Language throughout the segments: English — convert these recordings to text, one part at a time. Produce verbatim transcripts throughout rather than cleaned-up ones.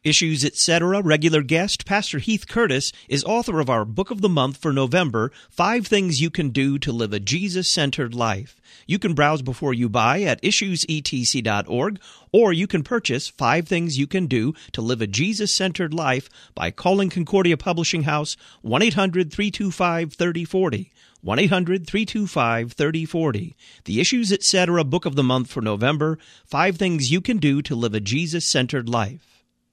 Issues, et cetera. Regular guest, Pastor Heath Curtis, is author of our Book of the Month for November, Five Things You Can Do to Live a Jesus-Centered Life. You can browse before you buy at issues e t c dot org, or you can purchase Five Things You Can Do to Live a Jesus-Centered Life by calling Concordia Publishing House one eight hundred three two five three oh four oh. one eight hundred three two five three oh four oh. The Issues, et cetera. Book of the Month for November, Five Things You Can Do to Live a Jesus-Centered Life.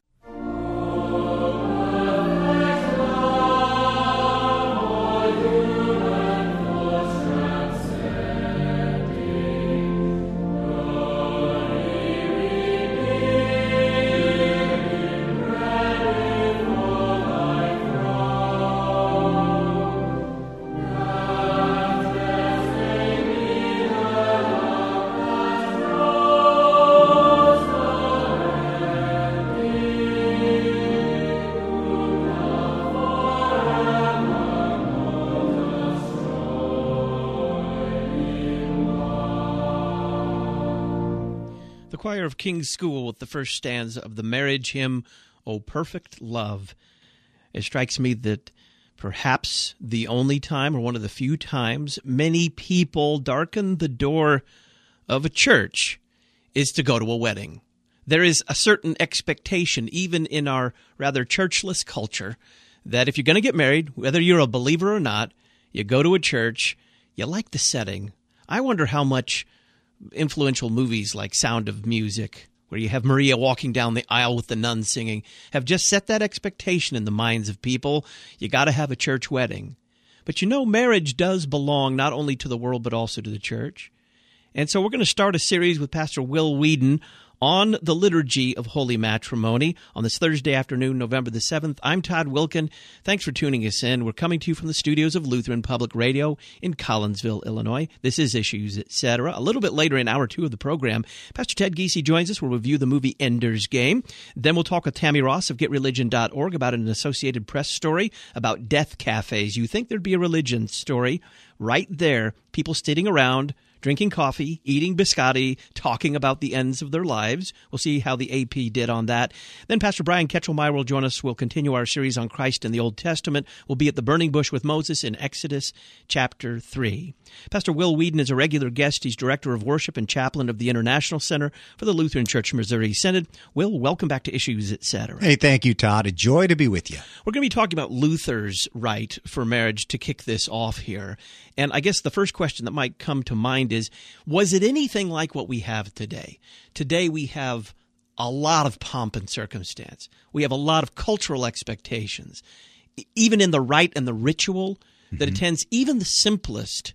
Choir of King's School with the first stanza of the marriage hymn, O Perfect Love. It strikes me that perhaps the only time, or one of the few times, many people darken the door of a church is to go to a wedding. There is a certain expectation, even in our rather churchless culture, that if you're going to get married, whether you're a believer or not, you go to a church, you like the setting. I wonder how much influential movies like Sound of Music, where you have Maria walking down the aisle with the nuns singing, have just set that expectation in the minds of people. You got to have a church wedding. But you know, marriage does belong not only to the world but also to the church. And so we're going to start a series with Pastor Will Weedon on the liturgy of holy matrimony on this Thursday afternoon, November the seventh. I'm Todd Wilkin. Thanks for tuning us in. We're coming to you from the studios of Lutheran Public Radio in Collinsville, Illinois. This is Issues, et cetera. A little bit later in hour two of the program, Pastor Ted Giese joins us. We'll review the movie Ender's Game. Then we'll talk with Tammy Ross of get religion dot org about an Associated Press story about death cafes. You think there'd be a religion story? Right there, people sitting around, drinking coffee, eating biscotti, talking about the ends of their lives. We'll see how the A P did on that. Then Pastor Brian Ketchelmeyer will join us. We'll continue our series on Christ in the Old Testament. We'll be at the burning bush with Moses in Exodus chapter three. Pastor Will Weedon is a regular guest. He's Director of Worship and Chaplain of the International Center for the Lutheran Church Missouri Synod. Will, welcome back to Issues, et cetera. Hey, thank you, Todd. A joy to be with you. We're going to be talking about Luther's right for marriage to kick this off here. And I guess the first question that might come to mind is, was it anything like what we have today? Today we have a lot of pomp and circumstance. We have a lot of cultural expectations, even in the rite and the ritual that mm-hmm. attends even the simplest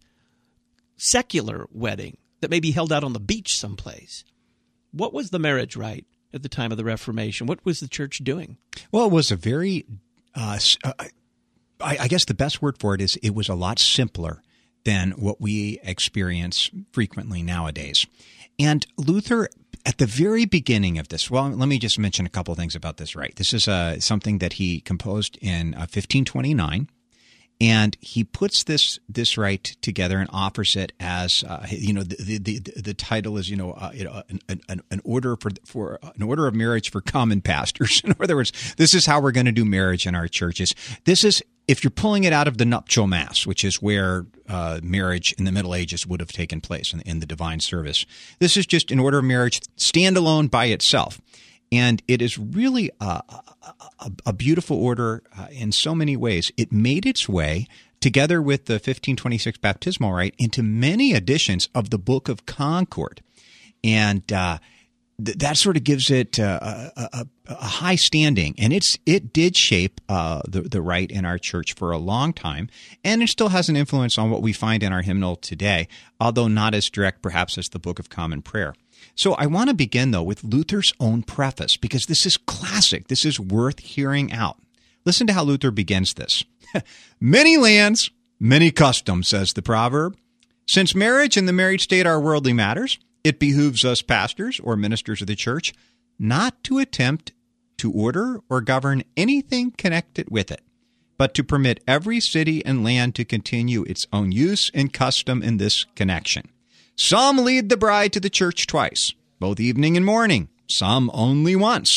secular wedding that may be held out on the beach someplace. What was the marriage rite at the time of the Reformation? What was the church doing? Well, it was a very, uh, I, I guess the best word for it is it was a lot simpler than what we experience frequently nowadays. And Luther, at the very beginning of this, well, let me just mention a couple of things about this rite. This is uh, something that he composed in uh, fifteen twenty-nine, and he puts this this rite together and offers it as, uh, you know, the, the the the title is, you know, uh, you know an, an, an order for for an order of marriage for common pastors. In other words, this is how we're going to do marriage in our churches. This is, if you're pulling it out of the nuptial mass, which is where uh, marriage in the Middle Ages would have taken place in, in the divine service, this is just an order of marriage standalone by itself. And it is really a, a, a beautiful order uh, in so many ways. It made its way, together with the fifteen twenty-six baptismal rite, into many editions of the Book of Concord. And uh, th- that sort of gives it uh, a, a, a high standing. And it's it did shape uh, the, the rite in our church for a long time. And it still has an influence on what we find in our hymnal today, although not as direct perhaps as the Book of Common Prayer. So I want to begin, though, with Luther's own preface, because this is classic. This is worth hearing out. Listen to how Luther begins this. Many lands, many customs, says the proverb. Since marriage and the married state are worldly matters, it behooves us pastors or ministers of the church not to attempt to order or govern anything connected with it, but to permit every city and land to continue its own use and custom in this connection. Some lead the bride to the church twice, both evening and morning, some only once.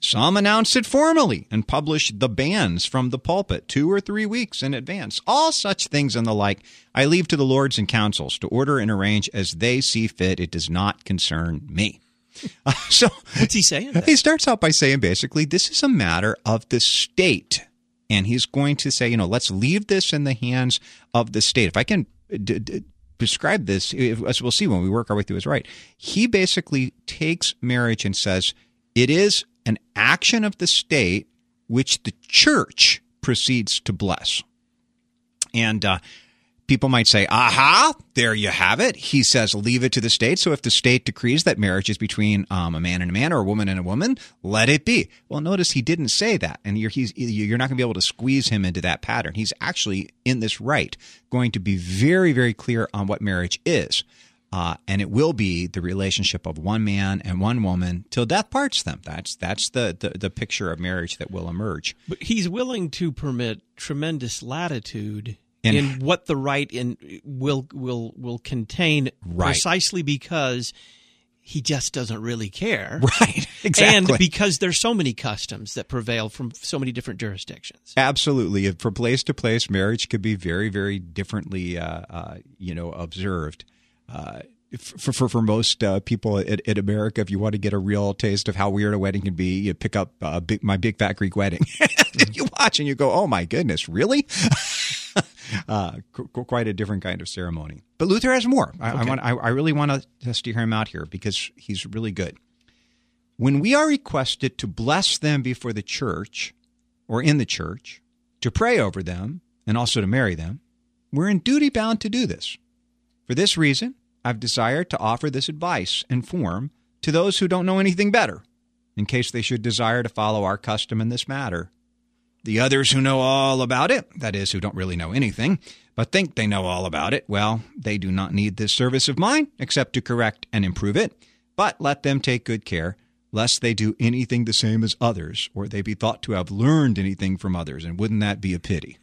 Some announce it formally and publish the bans from the pulpit two or three weeks in advance. All such things and the like I leave to the lords and councils to order and arrange as they see fit. It does not concern me. Uh, so what's he saying? Then? He starts out by saying basically this is a matter of the state. And he's going to say, you know, let's leave this in the hands of the state. If I can d- d- describe this, as we'll see when we work our way through his right, he basically takes marriage and says it is an action of the state which the church proceeds to bless. And uh, people might say, aha, there you have it. He says, leave it to the state. So if the state decrees that marriage is between um, a man and a man or a woman and a woman, let it be. Well, notice he didn't say that. And you're, he's, you're not going to be able to squeeze him into that pattern. He's actually, in this right, going to be very, very clear on what marriage is. Uh, and it will be the relationship of one man and one woman till death parts them. That's that's the, the, the picture of marriage that will emerge. But he's willing to permit tremendous latitude in, in what the right in will will will contain, right. precisely because he just doesn't really care. Right, exactly. And because there's so many customs that prevail from so many different jurisdictions. Absolutely. From place to place, marriage could be very, very differently, uh, uh, you know, observed. Uh, for, for for most uh, people in, in America, if you want to get a real taste of how weird a wedding can be, you pick up uh, big, My Big Fat Greek Wedding. You watch and you go, oh my goodness, really? uh, qu- quite a different kind of ceremony. But Luther has more. I, okay. I, want, I, I really want to steer him out here because he's really good. When we are requested to bless them before the church or in the church, to pray over them, and also to marry them, we're in duty bound to do this. For this reason, I've desired to offer this advice and form to those who don't know anything better, in case they should desire to follow our custom in this matter. The others who know all about it, that is, who don't really know anything, but think they know all about it, well, they do not need this service of mine except to correct and improve it. But let them take good care, lest they do anything the same as others, or they be thought to have learned anything from others, and wouldn't that be a pity?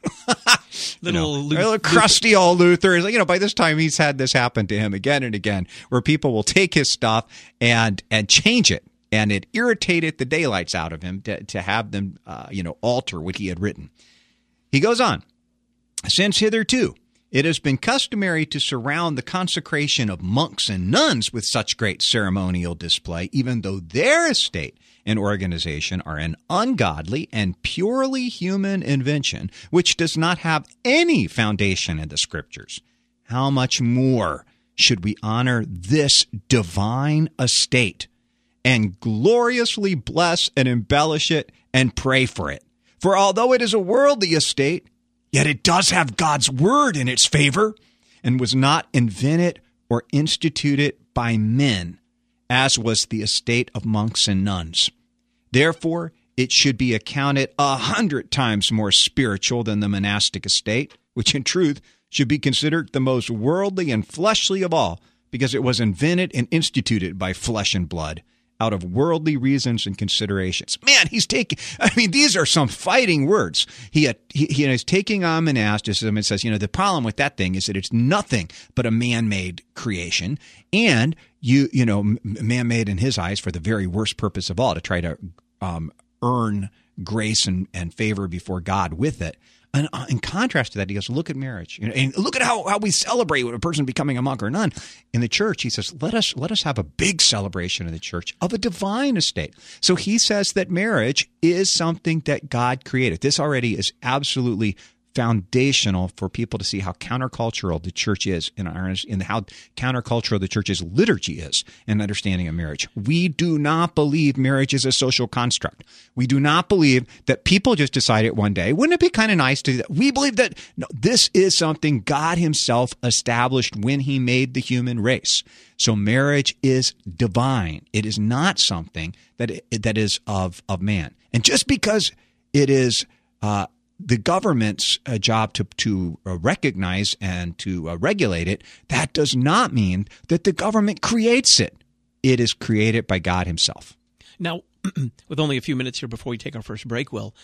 Little, you know, little crusty old Luther is, you know, by this time he's had this happen to him again and again, where people will take his stuff and and change it, and it irritated the daylights out of him to, to have them, uh, you know, alter what he had written. He goes on, since hitherto it has been customary to surround the consecration of monks and nuns with such great ceremonial display, even though their estate and organization are an ungodly and purely human invention, which does not have any foundation in the Scriptures. How much more should we honor this divine estate and gloriously bless and embellish it and pray for it? For although it is a worldly estate, yet it does have God's word in its favor, and was not invented or instituted by men, as was the estate of monks and nuns. Therefore, it should be accounted a hundred times more spiritual than the monastic estate, which in truth should be considered the most worldly and fleshly of all, because it was invented and instituted by flesh and blood, out of worldly reasons and considerations. Man, he's taking, I mean, these are some fighting words. He, he, he is taking on monasticism and says, you know, the problem with that thing is that it's nothing but a man-made creation. And you, you know, man-made in his eyes for the very worst purpose of all, to try to um, earn grace and, and favor before God with it. And uh, in contrast to that, he goes, look at marriage. You know, and look at how, how we celebrate a person becoming a monk or a nun. In the church, he says, let us let us have a big celebration in the church of a divine estate. So he says that marriage is something that God created. This already is absolutely foundational for people to see how countercultural the church is in our in how countercultural the church's liturgy is in understanding of marriage. We do not believe marriage is a social construct. We do not believe that people just decide it one day. Wouldn't it be kind of nice to do that? We believe that no, this is something God himself established when he made the human race. So marriage is divine. It is not something that that is of of man. And just because it is uh the government's uh, job to to uh, recognize and to uh, regulate it, that does not mean that the government creates it. It is created by God himself. Now, with only a few minutes here before we take our first break, Will,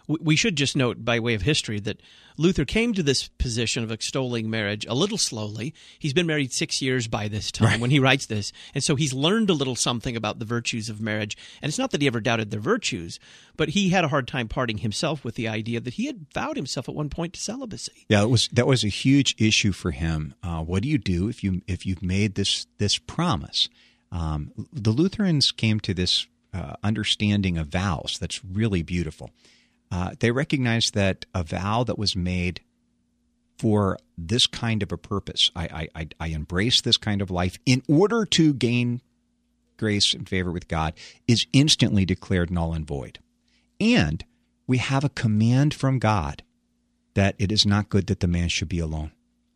We should just note, by way of history, that Luther came to this position of extolling marriage a little slowly. He's been married six years by this time right. when he writes this, and so he's learned a little something about the virtues of marriage. And it's not that he ever doubted their virtues, but he had a hard time parting himself with the idea that he had vowed himself at one point to celibacy. Yeah, it was that was a huge issue for him. Uh, what do you do if you if you've made this this promise? Um, the Lutherans came to this uh, understanding of vows that's really beautiful. Uh, they recognized that a vow that was made for this kind of a purpose, I, I, I embrace this kind of life in order to gain grace and favor with God, is instantly declared null and void. And we have a command from God that it is not good that the man should be alone.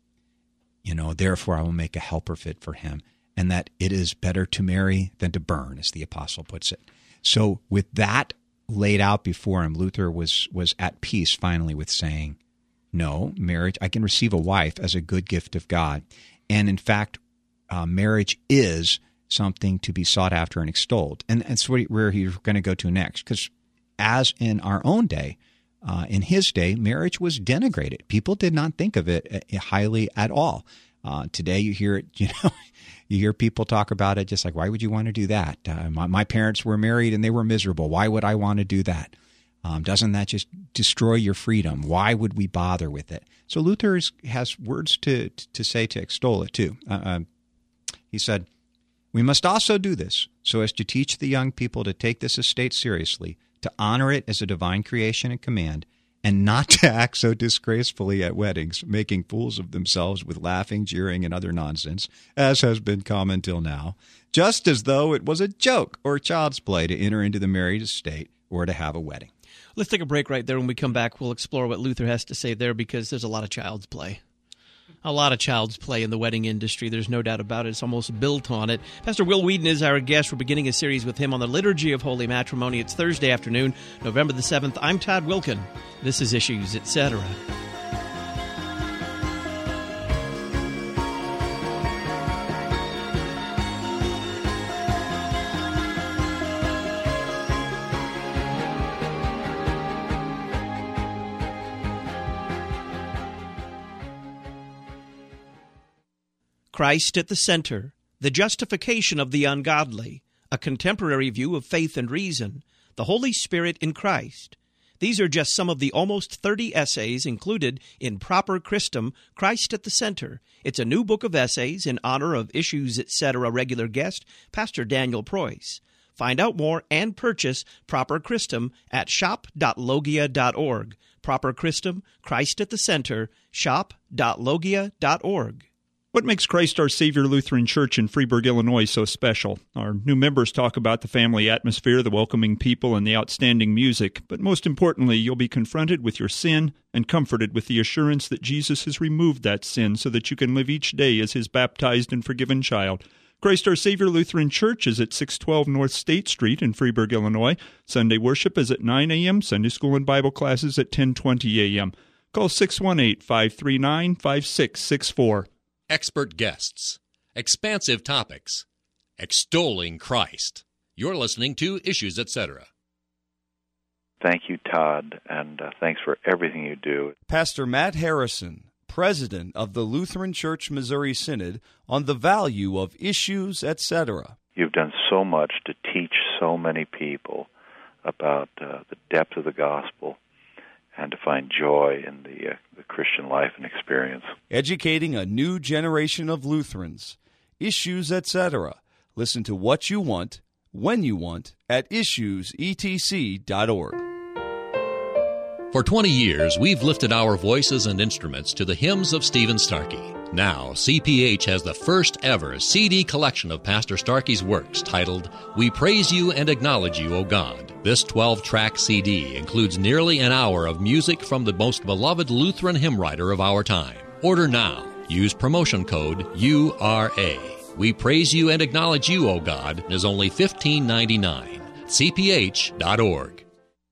You know, therefore I will make a helper fit for him, and that it is better to marry than to burn, as the apostle puts it. So with that laid out before him, Luther was was at peace finally with saying, no, marriage, I can receive a wife as a good gift of God. And in fact, uh, marriage is something to be sought after and extolled. And that's where he's going to go to next. Because as in our own day, uh, in his day, marriage was denigrated. People did not think of it highly at all. Uh, today you hear it, you know, you hear people talk about it just like, why would you want to do that? Uh, my, my parents were married and they were miserable. Why would I want to do that? Um, doesn't that just destroy your freedom? Why would we bother with it? So Luther is, has words to to say to extol it too. Uh, uh, he said, we must also do this so as to teach the young people to take this estate seriously, to honor it as a divine creation and command, and not to act so disgracefully at weddings, making fools of themselves with laughing, jeering, and other nonsense, as has been common till now, just as though it was a joke or child's play to enter into the married estate or to have a wedding. Let's take a break right there. When we come back, we'll explore what Luther has to say there, because there's a lot of child's play. A lot of child's play in the wedding industry. There's no doubt about it. It's almost built on it. Pastor Will Weedon is our guest. We're beginning a series with him on the Liturgy of Holy Matrimony. It's Thursday afternoon, November the seventh. I'm Todd Wilkin. This is Issues, et cetera. Christ at the center, the justification of the ungodly, a contemporary view of faith and reason, the Holy Spirit in Christ. These are just some of the almost thirty essays included in Proper Christum, Christ at the Center. It's a new book of essays in honor of Issues, et cetera regular guest, Pastor Daniel Preuss. Find out more and purchase Proper Christum at shop dot logia dot org. Proper Christum, Christ at the Center, shop dot logia dot org. What makes Christ Our Savior Lutheran Church in Freeburg, Illinois so special? Our new members talk about the family atmosphere, the welcoming people, and the outstanding music. But most importantly, you'll be confronted with your sin and comforted with the assurance that Jesus has removed that sin so that you can live each day as His baptized and forgiven child. Christ Our Savior Lutheran Church is at six twelve North State Street in Freeburg, Illinois. Sunday worship is at nine a.m., Sunday school and Bible classes at ten twenty a.m. Call six one eight, five three nine, five six six four. Expert guests, expansive topics, extolling Christ. You're listening to Issues, et cetera. Thank you, Todd, and uh, thanks for everything you do. Pastor Matt Harrison, president of the Lutheran Church Missouri Synod, on the value of Issues, et cetera. You've done so much to teach so many people about uh, the depth of the gospel and to find joy in the, uh, the Christian life and experience. Educating a new generation of Lutherans. Issues, et cetera. Listen to what you want, when you want, at issues e t c dot org. For twenty years, we've lifted our voices and instruments to the hymns of Stephen Starkey. Now, C P H has the first ever C D collection of Pastor Starkey's works titled, We Praise You and Acknowledge You, O God. This twelve-track C D includes nearly an hour of music from the most beloved Lutheran hymn writer of our time. Order now. Use promotion code U R A. We Praise You and Acknowledge You, O God is only fifteen ninety-nine. C P H dot org.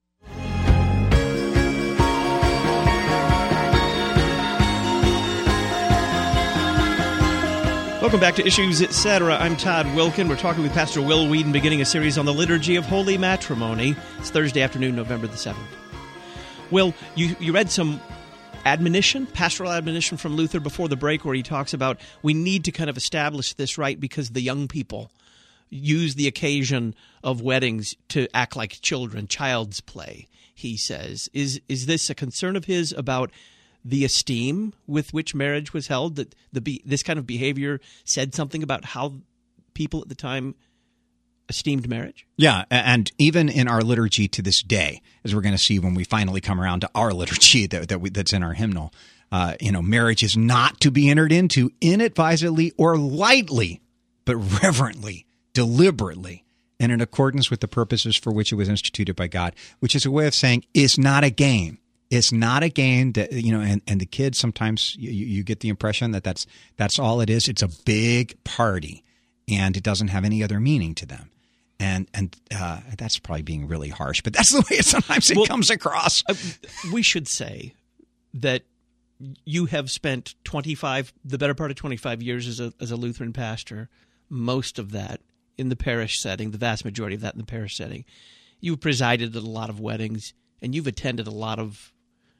Welcome back to Issues, et cetera. I'm Todd Wilkin. We're talking with Pastor Will Weedon, beginning a series on the Liturgy of Holy Matrimony. It's Thursday afternoon, November the seventh. Well, you, you read some admonition, pastoral admonition from Luther before the break, where he talks about we need to kind of establish this right because the young people use the occasion of weddings to act like children, child's play, he says. Is is this a concern of his about the esteem with which marriage was held, that the be, this kind of behavior said something about how people at the time esteemed marriage? Yeah, and even in our liturgy to this day, as we're going to see when we finally come around to our liturgy that, that we, that's in our hymnal, uh, you know, marriage is not to be entered into inadvisedly or lightly, but reverently, deliberately, and in accordance with the purposes for which it was instituted by God, which is a way of saying it's not a game. It's not a game that, you know, and, and the kids sometimes you, you get the impression that that's, that's all it is. It's a big party, and it doesn't have any other meaning to them. And and uh, that's probably being really harsh, but that's the way it sometimes it well, comes across. Uh, we should say that you have spent twenty-five, the better part of twenty-five years as a as a Lutheran pastor, most of that in the parish setting, the vast majority of that in the parish setting. You've presided at a lot of weddings, and you've attended a lot of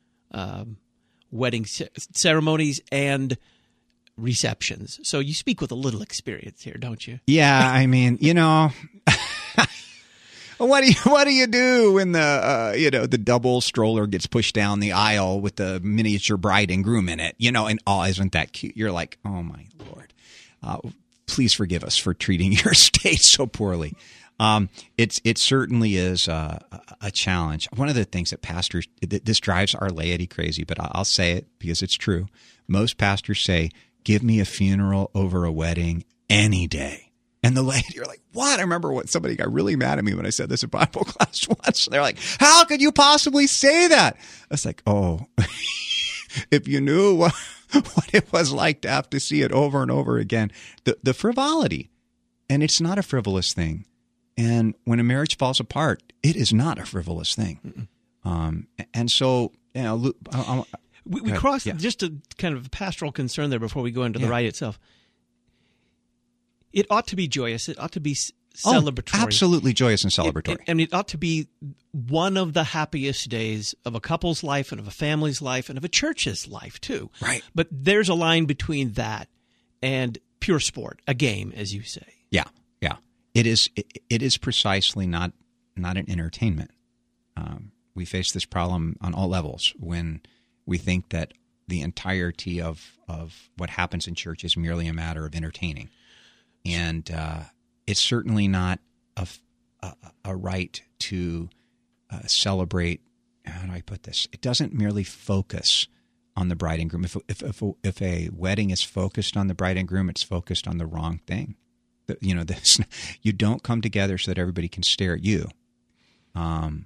um, wedding c- ceremonies and receptions. So you speak with a little experience here, don't you? Yeah, I mean, you know, what do you what do you do when the uh, you know the double stroller gets pushed down the aisle with the miniature bride and groom in it? You know, and oh, isn't that cute? You're like, oh my Lord, uh, please forgive us for treating your state so poorly. Um, it's it certainly is uh, a challenge. One of the things that pastors this drives our laity crazy, but I'll say it because it's true. Most pastors say, give me a funeral over a wedding any day. And the lady, you're like, what? I remember what somebody got really mad at me when I said this in Bible class once. They're like, how could you possibly say that? I was like, oh, if you knew what, what it was like to have to see it over and over again, the, the frivolity. And it's not a frivolous thing. And when a marriage falls apart, it is not a frivolous thing. Um, and so, you know, I, I, We, we crossed yeah. just a kind of pastoral concern there before we go into the yeah. rite itself. It ought to be joyous. It ought to be celebratory. Oh, absolutely joyous and celebratory. It, it, I mean, it ought to be one of the happiest days of a couple's life and of a family's life and of a church's life, too. Right. But there's a line between that and pure sport, a game, as you say. Yeah, yeah. It is, it, it is precisely not, not an entertainment. Um, we face this problem on all levels when we think that the entirety of, of what happens in church is merely a matter of entertaining. And uh, it's certainly not a, a, a right to uh, celebrate, how do I put this? It doesn't merely focus on the bride and groom. If, if, if, a, if a wedding is focused on the bride and groom, it's focused on the wrong thing. You know, this, you don't come together so that everybody can stare at you. Um.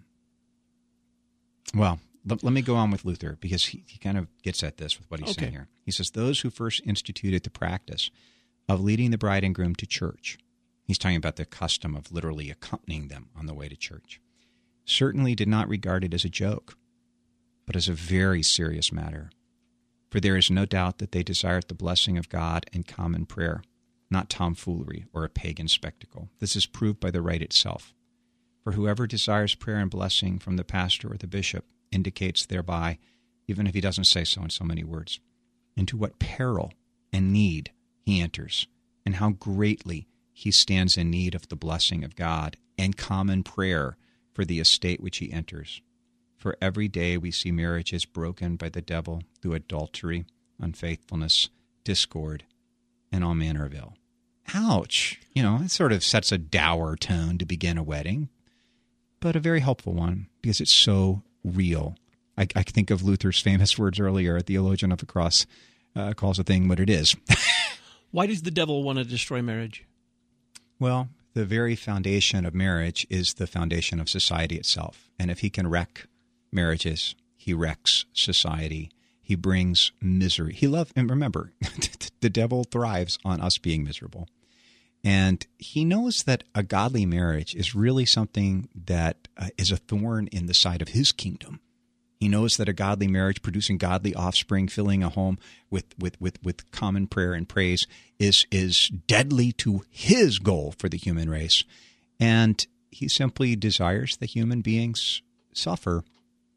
Well, Let, let me go on with Luther, because he, he kind of gets at this with what he's okay. saying here. He says, those who first instituted the practice of leading the bride and groom to church, he's talking about the custom of literally accompanying them on the way to church, certainly did not regard it as a joke, but as a very serious matter. For there is no doubt that they desired the blessing of God and common prayer, not tomfoolery or a pagan spectacle. This is proved by the rite itself. For whoever desires prayer and blessing from the pastor or the bishop indicates thereby, even if he doesn't say so in so many words, into what peril and need he enters, and how greatly he stands in need of the blessing of God and common prayer for the estate which he enters. For every day we see marriages broken by the devil through adultery, unfaithfulness, discord, and all manner of ill. Ouch! You know, it sort of sets a dour tone to begin a wedding, but a very helpful one, because it's so real. I, I think of Luther's famous words earlier, a theologian of the cross uh, calls a thing what it is. Why does the devil want to destroy marriage? Well, the very foundation of marriage is the foundation of society itself. And if he can wreck marriages, he wrecks society. He brings misery. He loves, and remember, the devil thrives on us being miserable. And he knows that a godly marriage is really something that uh, is a thorn in the side of his kingdom. He knows that a godly marriage, producing godly offspring, filling a home with, with, with, with common prayer and praise, is, is deadly to his goal for the human race. And he simply desires that human beings suffer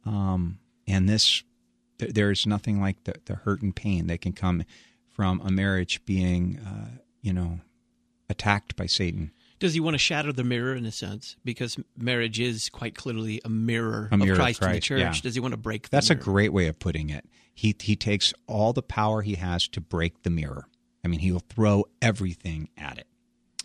Um, and this, th- there's nothing like the, the hurt and pain that can come from a marriage being, uh, you know, attacked by Satan. Does he want to shatter the mirror in a sense? Because marriage is quite clearly a mirror, A mirror of of Christ, in the Christ, church. yeah. Does he want to break the That's mirror? a great way of putting it. He he takes all the power he has to break the mirror. I mean, he will throw everything at it.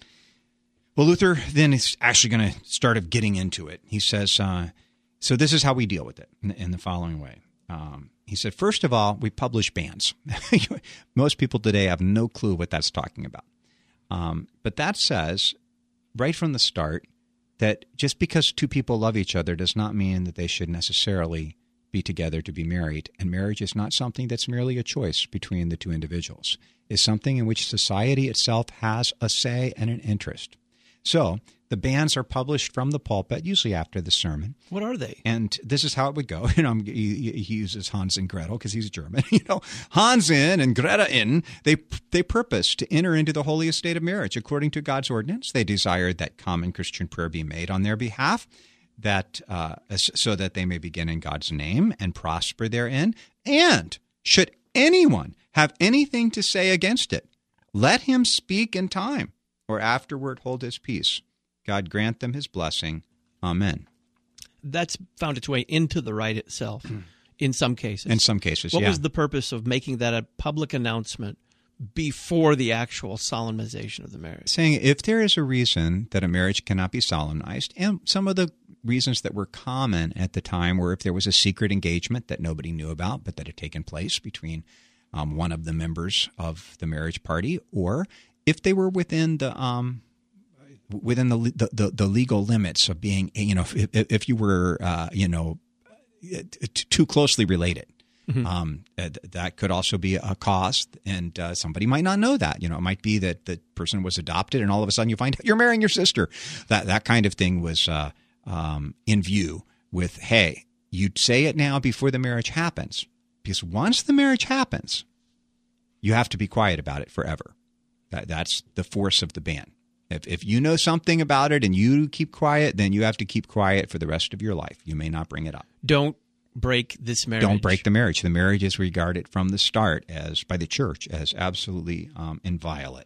Well, Luther then is actually going to start of getting into it. He says, uh, so this is how we deal with it in, in the following way. Um, he said, first of all, we publish bans. Most people today have no clue what that's talking about. Um, but that says, right from the start, that just because two people love each other does not mean that they should necessarily be together to be married. And marriage is not something that's merely a choice between the two individuals. It's something in which society itself has a say and an interest. So the bans are published from the pulpit, usually after the sermon. What are they? And this is how it would go. You know, he, he uses Hans and Gretel because he's German. You know, Hans in and Greta in. They they purpose to enter into the holy estate of marriage according to God's ordinance. They desired that common Christian prayer be made on their behalf, that uh, so that they may begin in God's name and prosper therein. And should anyone have anything to say against it, let him speak in time, or afterward hold his peace. God grant them his blessing. Amen. That's found its way into the rite itself in some cases. In some cases, What yeah. was the purpose of making that a public announcement before the actual solemnization of the marriage? Saying if there is a reason that a marriage cannot be solemnized, and some of the reasons that were common at the time were if there was a secret engagement that nobody knew about but that had taken place between um, one of the members of the marriage party, or if they were within the um, within the, the the the legal limits of being, you know, if, if you were, uh, you know, too closely related. Mm-hmm. Um, that could also be a cause, and uh, somebody might not know that. You know, it might be that the person was adopted, and all of a sudden you find out you're marrying your sister. That that kind of thing was uh, um, in view with, hey, you'd say it now before the marriage happens, because once the marriage happens, you have to be quiet about it forever. That that's the force of the ban. If if you know something about it and you keep quiet, then you have to keep quiet for the rest of your life. You may not bring it up. Don't break this marriage. Don't break the marriage. The marriage is regarded from the start as by the church as absolutely um, inviolate.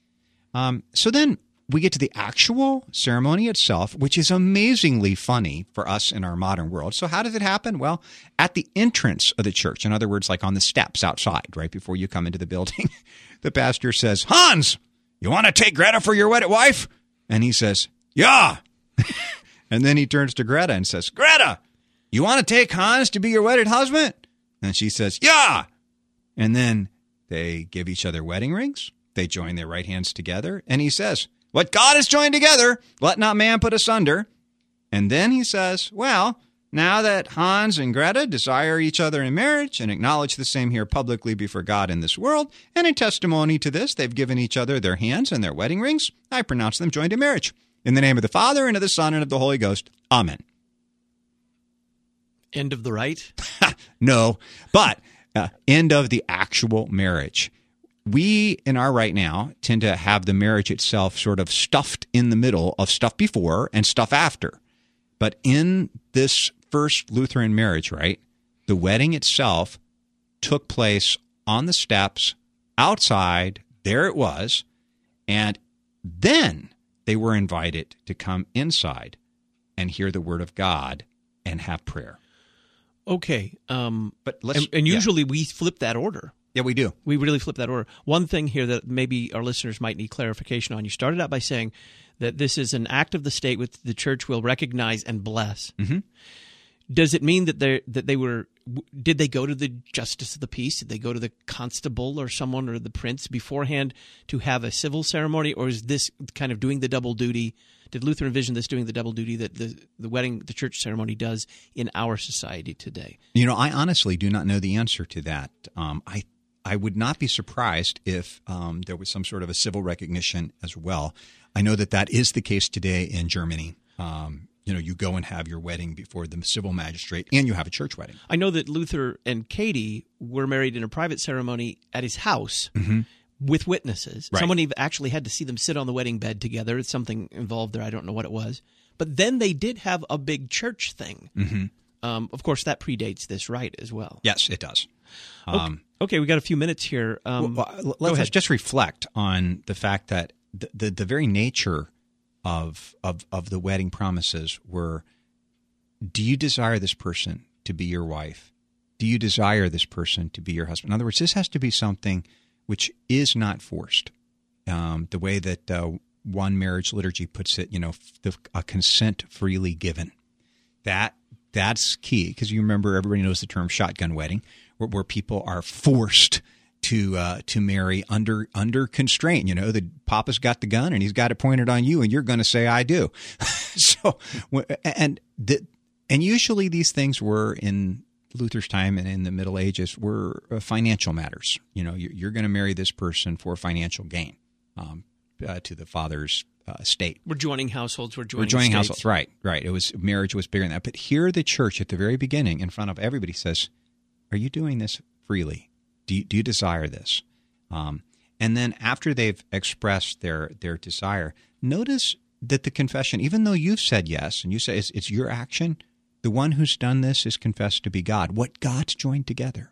Um, so then we get to the actual ceremony itself, which is amazingly funny for us in our modern world. So how does it happen? Well, at the entrance of the church, in other words, like on the steps outside, right before you come into the building, the pastor says, Hans, you want to take Greta for your wedded wife? And he says, yeah. And then he turns to Greta and says, Greta, you want to take Hans to be your wedded husband? And she says, yeah. And then they give each other wedding rings. They join their right hands together. And he says, what God has joined together, let not man put asunder. And then he says, well, now that Hans and Greta desire each other in marriage and acknowledge the same here publicly before God in this world, and in testimony to this, they've given each other their hands and their wedding rings, I pronounce them joined in marriage. In the name of the Father, and of the Son, and of the Holy Ghost. Amen. End of the rite? No, but uh, end of the actual marriage. We, in our right now, tend to have the marriage itself sort of stuffed in the middle of stuff before and stuff after. But in this first Lutheran marriage, right, the wedding itself took place on the steps, outside, there it was, and then they were invited to come inside and hear the word of God and have prayer. Okay. Um, But let's, and, and yeah. usually we flip that order. Yeah, we do. We really flip that order. One thing here that maybe our listeners might need clarification on. You started out by saying that this is an act of the state which the church will recognize and bless. Mm-hmm. Does it mean that they that they were? Did they go to the justice of the peace? Did they go to the constable or someone or the prince beforehand to have a civil ceremony, or is this kind of doing the double duty? Did Luther envision this doing the double duty that the the wedding, the church ceremony does in our society today? You know, I honestly do not know the answer to that. Um, I I would not be surprised if um, there was some sort of a civil recognition as well. I know that that is the case today in Germany. Um, you know, you go and have your wedding before the civil magistrate, and you have a church wedding. I know that Luther and Katie were married in a private ceremony at his house Mm-hmm. with witnesses. Right. Someone even actually had to see them sit on the wedding bed together. It's something involved there. I don't know what it was. But then they did have a big church thing. Mm-hmm. Um, of course, that predates this rite as well. Yes, it does. Um, okay, okay, we got a few minutes here. Um, well, well, let's ahead. just reflect on the fact that the, the, the very nature of, of of the wedding promises were, do you desire this person to be your wife? Do you desire this person to be your husband? In other words, this has to be something which is not forced. Um, the way that uh, one marriage liturgy puts it, you know, the, a consent freely given. That that's key, because you remember, everybody knows the term shotgun wedding, where, where people are forced to uh, to marry under under constraint. You know, the Papa's got the gun and he's got it pointed on you, and you're going to say, "I do." so, and the, and usually these things were, in Luther's time and in the Middle Ages, were uh, financial matters. You know, you're, you're going to marry this person for financial gain um, uh, to the father's uh, estate. We're joining households. We're joining. We're joining estates. households. Right, right. It was marriage was bigger than that. But here, the church at the very beginning, in front of everybody, says, "Are you doing this freely? Do you, do you desire this?" Um, and then after they've expressed their their desire, notice that the confession, even though you've said yes, and you say it's, it's your action, the one who's done this is confessed to be God. What God's joined together,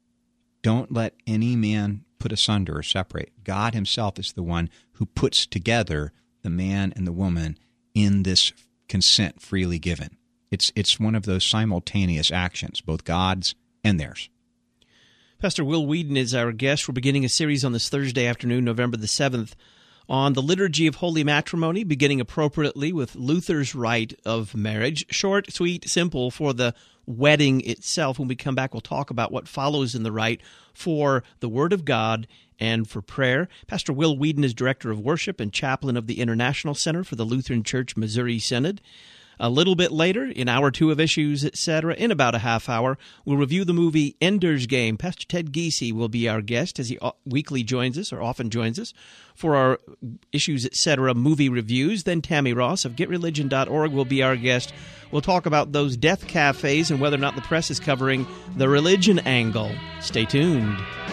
don't let any man put asunder or separate. God himself is the one who puts together the man and the woman in this consent freely given. It's it's one of those simultaneous actions, both God's and theirs. Pastor Will Whedon is our guest. We're beginning a series on this Thursday afternoon, November the seventh, on the Liturgy of Holy Matrimony, beginning appropriately with Luther's rite of marriage. Short, sweet, simple for the wedding itself. When we come back, we'll talk about what follows in the rite for the Word of God and for prayer. Pastor Will Whedon is Director of Worship and Chaplain of the International Center for the Lutheran Church Missouri Synod. A little bit later, in hour two of Issues, et cetera, in about a half hour, we'll review the movie Ender's Game. Pastor Ted Giese will be our guest, as he weekly joins us, or often joins us, for our Issues, et cetera movie reviews. Then Tammy Ross of get religion dot org will be our guest. We'll talk about those death cafes and whether or not the press is covering the religion angle. Stay tuned.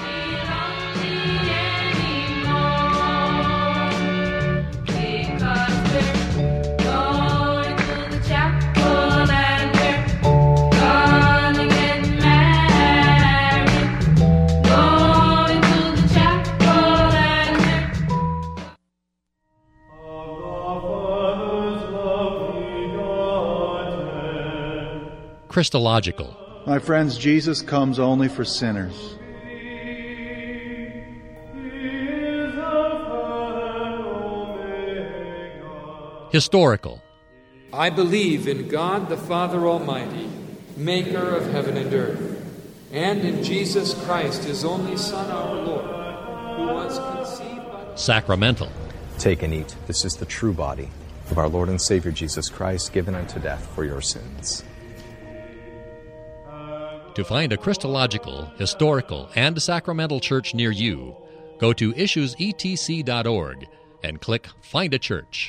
Christological. My friends, Jesus comes only for sinners. Historical. I believe in God the Father Almighty, maker of heaven and earth, and in Jesus Christ, his only Son, our Lord, who was conceived by... Sacramental. Take and eat. This is the true body of our Lord and Savior Jesus Christ, given unto death for your sins. To find a Christological, historical, and sacramental church near you, go to issues e t c dot org and click Find a Church.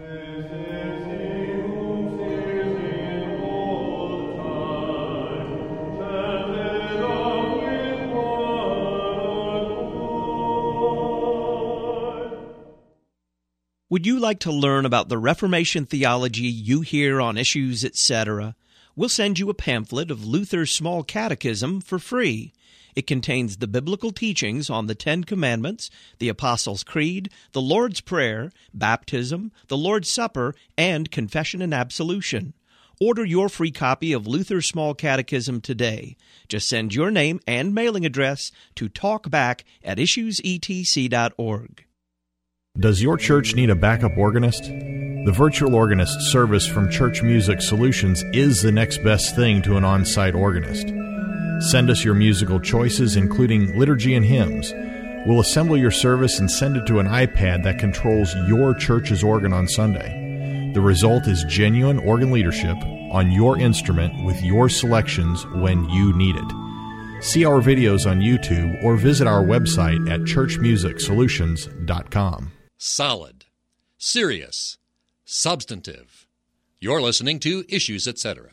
Would you like to learn about the Reformation theology you hear on Issues, et cetera? We'll send you a pamphlet of Luther's Small Catechism for free. It contains the biblical teachings on the Ten Commandments, the Apostles' Creed, the Lord's Prayer, baptism, the Lord's Supper, and confession and absolution. Order your free copy of Luther's Small Catechism today. Just send your name and mailing address to talkback at issues e t c dot org. Does your church need a backup organist? The virtual organist service from Church Music Solutions is the next best thing to an on-site organist. Send us your musical choices, including liturgy and hymns. We'll assemble your service and send it to an iPad that controls your church's organ on Sunday. The result is genuine organ leadership on your instrument with your selections when you need it. See our videos on YouTube or visit our website at church music solutions dot com. Solid. Serious. Substantive. You're listening to Issues, et cetera.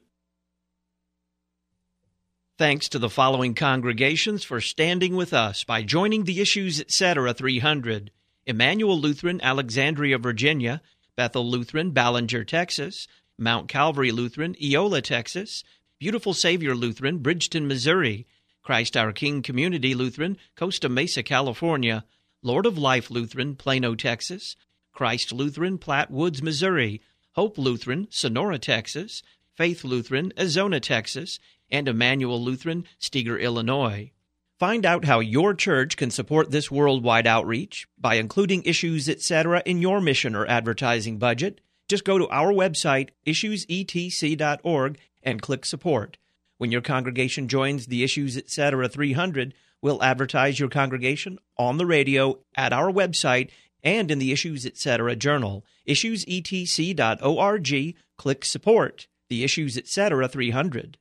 Thanks to the following congregations for standing with us by joining the Issues, et cetera three hundred. Emmanuel Lutheran, Alexandria, Virginia; Bethel Lutheran, Ballinger, Texas; Mount Calvary Lutheran, Eola, Texas; Beautiful Savior Lutheran, Bridgeton, Missouri. Christ Our King Community Lutheran, Costa Mesa, California. Lord of Life Lutheran, Plano, Texas. Christ Lutheran, Platte Woods, Missouri. Hope Lutheran, Sonora, Texas. Faith Lutheran, Azona, Texas. And Emmanuel Lutheran, Steger, Illinois. Find out how your church can support this worldwide outreach by including Issues, et cetera in your mission or advertising budget. Just go to our website, issues e t c dot org, and click Support. When your congregation joins the Issues, et cetera three hundred, we'll advertise your congregation on the radio, at our website, and in the Issues, et cetera journal. issues e t c dot org, click Support. The Issues, et cetera three hundred.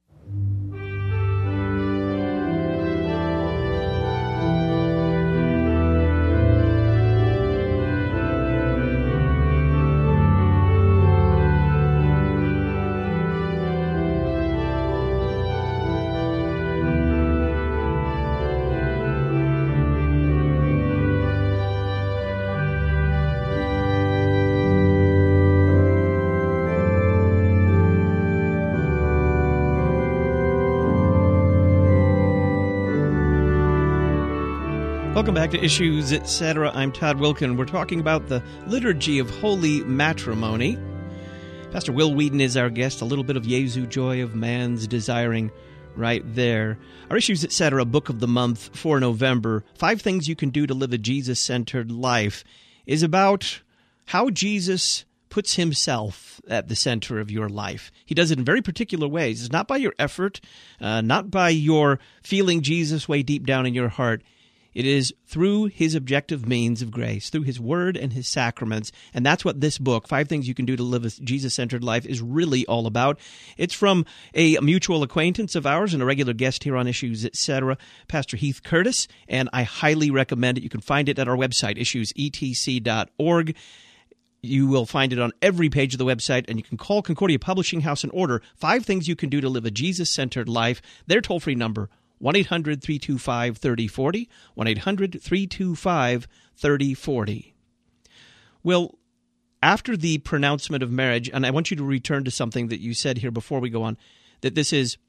Welcome back to Issues, et cetera. I'm Todd Wilkin. We're talking about the Liturgy of Holy Matrimony. Pastor Will Wheaton is our guest. A little bit of Jesu joy of man's desiring right there. Our Issues, et cetera, book of the month for November, Five Things You Can Do to Live a Jesus-Centered Life, is about how Jesus puts himself at the center of your life. He does it in very particular ways. It's not by your effort, uh, not by your feeling Jesus way deep down in your heart. It is through his objective means of grace, through his word and his sacraments. And that's what this book, Five Things You Can Do to Live a Jesus-Centered Life, is really all about. It's from a mutual acquaintance of ours and a regular guest here on Issues, et cetera, Pastor Heath Curtis, and I highly recommend it. You can find it at our website, issues e t c dot org. You will find it on every page of the website, and you can call Concordia Publishing House and order Five Things You Can Do to Live a Jesus-Centered Life. Their toll-free number, one eight hundred three two five three oh four oh, one eight hundred three two five three oh four oh. Well, after the pronouncement of marriage, and I want you to return to something that you said here before we go on, that this is,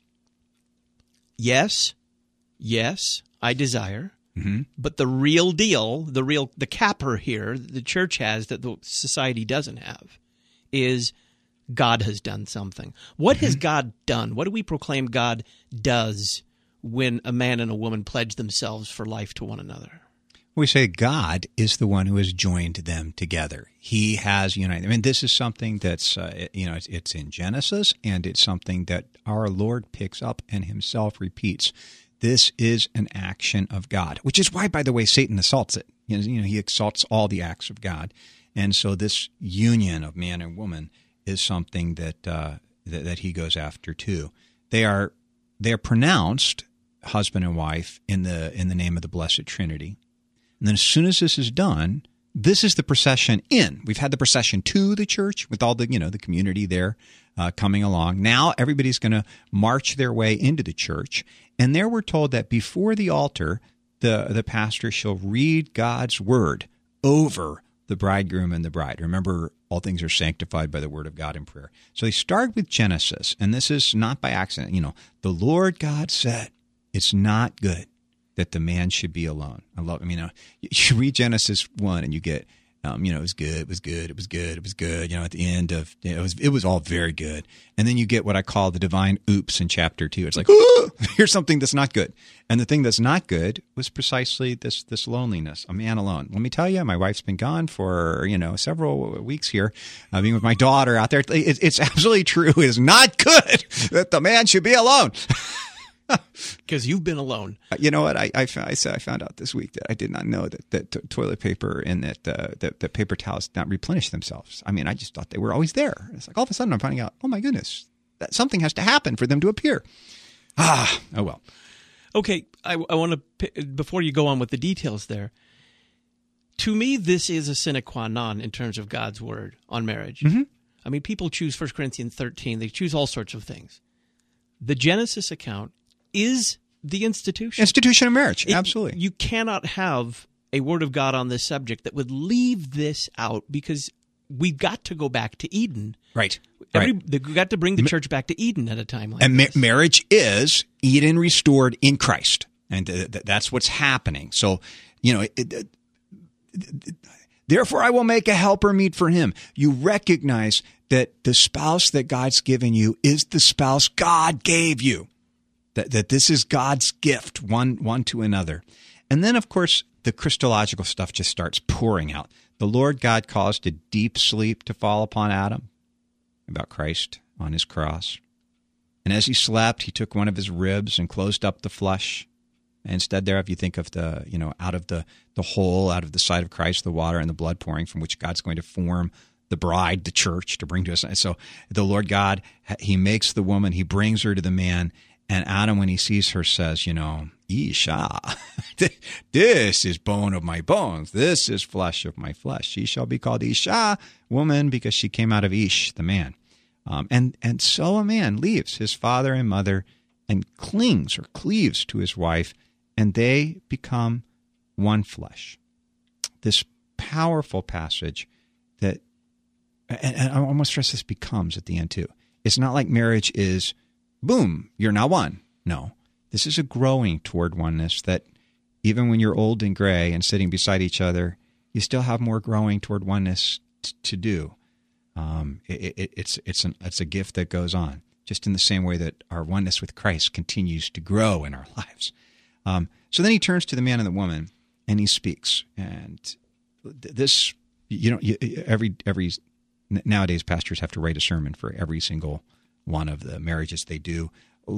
yes, yes, I desire, mm-hmm. but the real deal, the real, the capper here the church has that the society doesn't have is God has done something. What mm-hmm. has God done? What do we proclaim God does when a man and a woman pledge themselves for life to one another? We say God is the one who has joined them together. He has united. I mean, this is something that's, uh, you know, it's, it's in Genesis, and it's something that our Lord picks up and himself repeats. This is an action of God, which is why, by the way, Satan assaults it. You know, you know, he assaults all the acts of God. And so this union of man and woman is something that, uh, that, that he goes after too. They are, they are pronounced husband and wife in the in the name of the Blessed Trinity. And then as soon as this is done, this is the procession in. We've had the procession to the church with all the, you know, the community there uh, coming along. Now everybody's going to march their way into the church. And there we're told that before the altar, the, the pastor shall read God's word over the bridegroom and the bride. Remember, all things are sanctified by the word of God in prayer. So they start with Genesis, and this is not by accident. You know, the Lord God said, it's not good that the man should be alone. I love, I mean, uh, you read Genesis one and you get, um, you know, it was good, it was good, it was good, it was good. You know, at the end of, you know, it was it was all very good. And then you get what I call the divine oops in chapter two. It's like, oh, here's something that's not good. And the thing that's not good was precisely this this loneliness, a man alone. Let me tell you, my wife's been gone for, you know, several weeks here, uh, being with my daughter out there. It, it's absolutely true. It is not good that the man should be alone. Because you've been alone. You know what? I, I, I found out this week that I did not know that, that t- toilet paper and that, uh, that that paper towels not replenish themselves. I mean, I just thought they were always there. It's like all of a sudden I'm finding out, oh my goodness, that something has to happen for them to appear. Ah, oh well. Okay, I, I want to, before you go on with the details there, to me this is a sine qua non in terms of God's word on marriage. Mm-hmm. I mean, people choose First Corinthians thirteen. They choose all sorts of things. The Genesis account is the institution. Institution of marriage, it, absolutely. You cannot have a word of God on this subject that would leave this out, because we've got to go back to Eden. Right. Every, right. We've got to bring the church back to Eden at a time like and this. And ma- marriage is Eden restored in Christ. And th- th- that's what's happening. So, you know, it, it, it, therefore I will make a helper meet for him. You recognize that the spouse that God's given you is the spouse God gave you. That, that this is God's gift, one, one to another. And then, of course, the Christological stuff just starts pouring out. The Lord God caused a deep sleep to fall upon Adam, about Christ on his cross. And as he slept, he took one of his ribs and closed up the flesh. And instead thereof, you think of the, you know, out of the, the hole, out of the side of Christ, the water and the blood pouring from which God's going to form the bride, the church, to bring to us. And so the Lord God, he makes the woman, he brings her to the man. And Adam, when he sees her, says, you know, Isha, this is bone of my bones. This is flesh of my flesh. She shall be called Isha, woman, because she came out of Ish, the man. Um, and, and so a man leaves his father and mother and clings or cleaves to his wife, and they become one flesh. This powerful passage that, and, and I want to stress this becomes at the end too. It's not like marriage is, boom, you're now one. No, this is a growing toward oneness that even when you're old and gray and sitting beside each other, you still have more growing toward oneness t- to do. Um, it, it, it's it's an, it's a gift that goes on, just in the same way that our oneness with Christ continues to grow in our lives. Um, so then he turns to the man and the woman, and he speaks. And this, you know, every every nowadays pastors have to write a sermon for every single one of the marriages they do.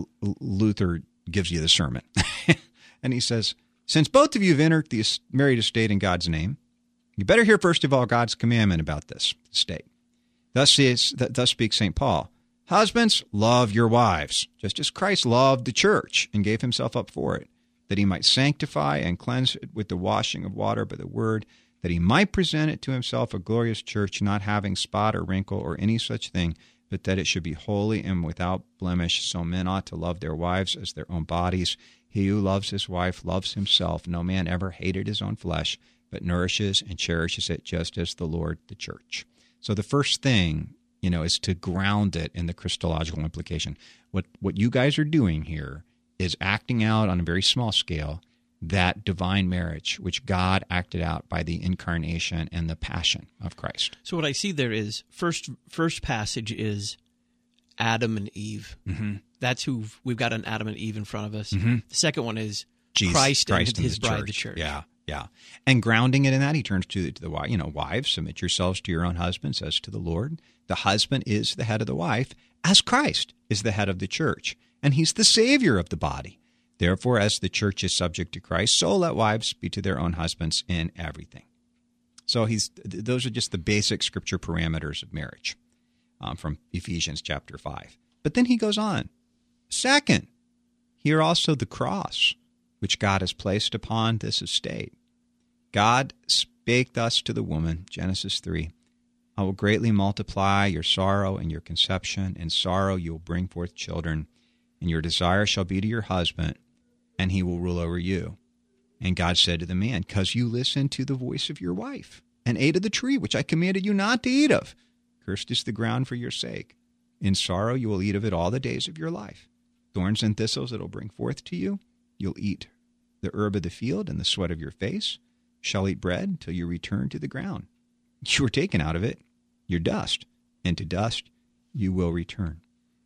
Luther gives you the sermon. And he says, since both of you have entered the married estate in God's name, you better hear first of all God's commandment about this estate. Thus, is, thus speaks Saint Paul, husbands, love your wives, just as Christ loved the church and gave himself up for it, that he might sanctify and cleanse it with the washing of water by the word, that he might present it to himself a glorious church, not having spot or wrinkle or any such thing, but that it should be holy and without blemish. So men ought to love their wives as their own bodies. He who loves his wife loves himself. No man ever hated his own flesh, but nourishes and cherishes it, just as the Lord the church. So the first thing, you know, is to ground it in the Christological implication. What what you guys are doing here is acting out on a very small scale that divine marriage, which God acted out by the incarnation and the passion of Christ. So what I see there is, first first passage is Adam and Eve. Mm-hmm. That's who we've got an Adam and Eve in front of us. Mm-hmm. The second one is Jesus, Christ, Christ and his the bride, church. the church. Yeah, yeah. And grounding it in that, he turns to, to the, you know, wives, submit yourselves to your own husbands as to the Lord. The husband is the head of the wife, as Christ is the head of the church, and he's the Savior of the body. Therefore, as the church is subject to Christ, so let wives be to their own husbands in everything. So he's those are just the basic scripture parameters of marriage um, from Ephesians chapter five. But then he goes on. Second, here also the cross, which God has placed upon this estate. God spake thus to the woman, Genesis three, I will greatly multiply your sorrow and your conception. In sorrow you will bring forth children, and your desire shall be to your husband, and he will rule over you. And God said to the man, because you listened to the voice of your wife, and ate of the tree which I commanded you not to eat of, cursed is the ground for your sake. In sorrow you will eat of it all the days of your life. Thorns and thistles it will bring forth to you. You'll eat the herb of the field, and the sweat of your face shall eat bread till you return to the ground. You were taken out of it, your dust, and to dust you will return.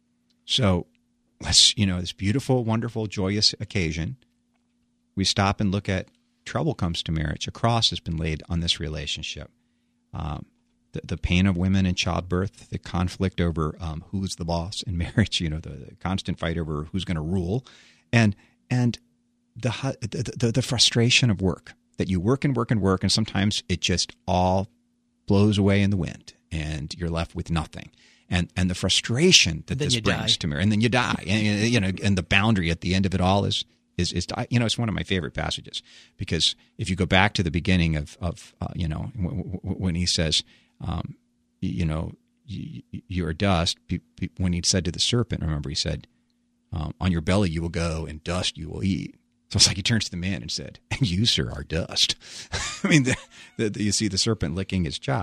So let's, you know, this beautiful, wonderful, joyous occasion, we stop and look at trouble comes to marriage. A cross has been laid on this relationship. Um, the, the pain of women in childbirth, the conflict over um, who's the boss in marriage, you know, the, the constant fight over who's going to rule, and and the, the the the frustration of work, that you work and work and work, and sometimes it just all blows away in the wind, and you're left with nothing. And and the frustration that this brings die. to marriage, and then you die, and you know, and the boundary at the end of it all is is is you know, it's one of my favorite passages, because if you go back to the beginning of of uh, you know, w- w- when he says, um, you know, you, you are dust. When he said to the serpent, remember he said, um, on your belly you will go, and dust you will eat. So it's like he turns to the man and said, and you, sir, are dust. I mean, the, the, the, you see the serpent licking his chops.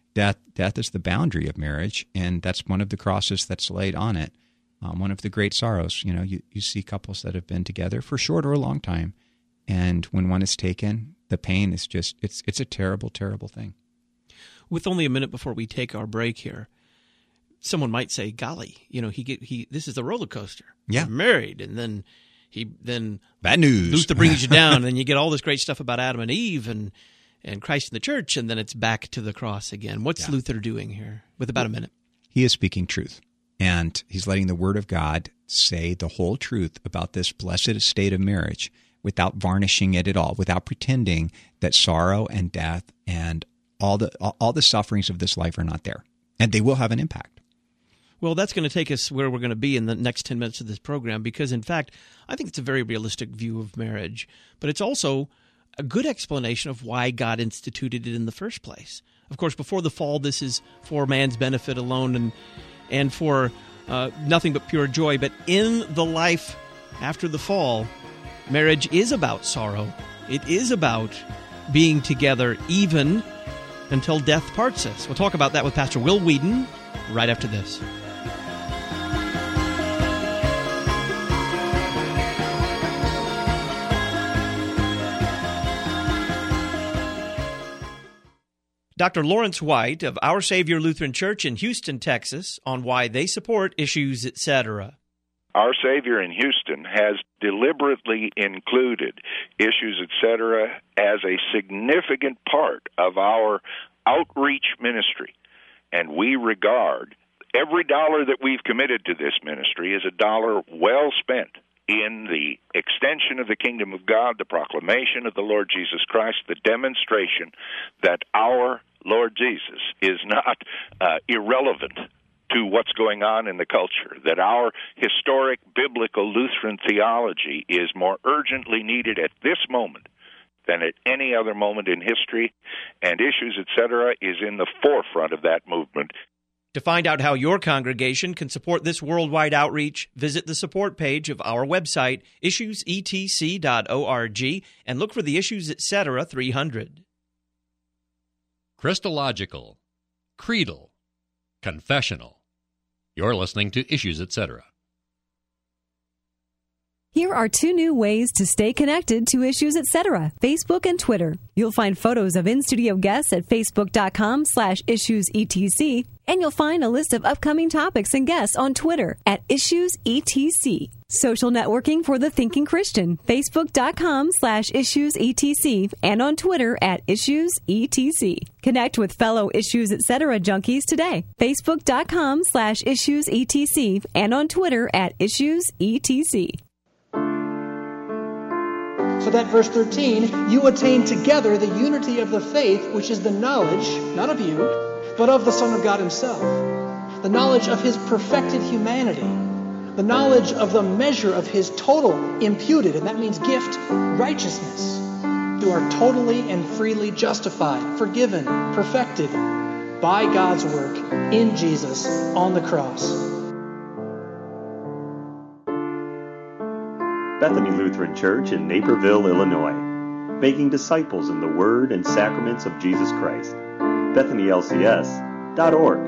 death death is the boundary of marriage, and that's one of the crosses that's laid on it. Um, one of the great sorrows. You know, you, you see couples that have been together for short or a long time, and when one is taken, the pain is just, it's it's a terrible, terrible thing. With only a minute before we take our break here, someone might say, golly, you know, he get, he this is a roller coaster. Yeah. You're married, and then he then bad news. Luther brings you down, and you get all this great stuff about Adam and Eve and and Christ and the church, and then it's back to the cross again. What's yeah. Luther doing here with about a minute? He is speaking truth, and he's letting the Word of God say the whole truth about this blessed state of marriage without varnishing it at all, without pretending that sorrow and death and all the all the sufferings of this life are not there, and they will have an impact. Well, that's going to take us where we're going to be in the next ten minutes of this program, because, in fact, I think it's a very realistic view of marriage, but it's also a good explanation of why God instituted it in the first place. Of course, before the fall, this is for man's benefit alone and and for uh, nothing but pure joy. But in the life after the fall, marriage is about sorrow. It is about being together even until death parts us. We'll talk about that with Pastor Will Whedon right after this. Doctor Lawrence White of Our Savior Lutheran Church in Houston, Texas, on why they support Issues, et cetera. Our Savior in Houston has deliberately included Issues, et cetera as a significant part of our outreach ministry, and we regard every dollar that we've committed to this ministry as a dollar well spent in the extension of the kingdom of God, the proclamation of the Lord Jesus Christ, the demonstration that our Lord Jesus is not uh, irrelevant to what's going on in the culture, that our historic biblical Lutheran theology is more urgently needed at this moment than at any other moment in history, and Issues, et cetera, is in the forefront of that movement. To find out how your congregation can support this worldwide outreach, visit the support page of our website, issues e t c dot org, and look for the Issues, et cetera three hundred. Christological, creedal, confessional. You're listening to Issues, et cetera. Here are two new ways to stay connected to Issues, et cetera, Facebook and Twitter. You'll find photos of in-studio guests at facebook.com slash issuesetc, and you'll find a list of upcoming topics and guests on Twitter at issuesetc. Social networking for the thinking Christian, facebook.com slash issuesetc, and on Twitter at issuesetc. Connect with fellow Issues, et cetera junkies today, facebook.com slash issuesetc, and on Twitter at issuesetc. So that verse thirteen, you attain together the unity of the faith, which is the knowledge, not of you, but of the Son of God himself. The knowledge of his perfected humanity. The knowledge of the measure of his total imputed, and that means gift, righteousness. You are totally and freely justified, forgiven, perfected by God's work in Jesus on the cross. Bethany Lutheran Church in Naperville, Illinois, making disciples in the Word and sacraments of Jesus Christ. Bethany L C S dot org.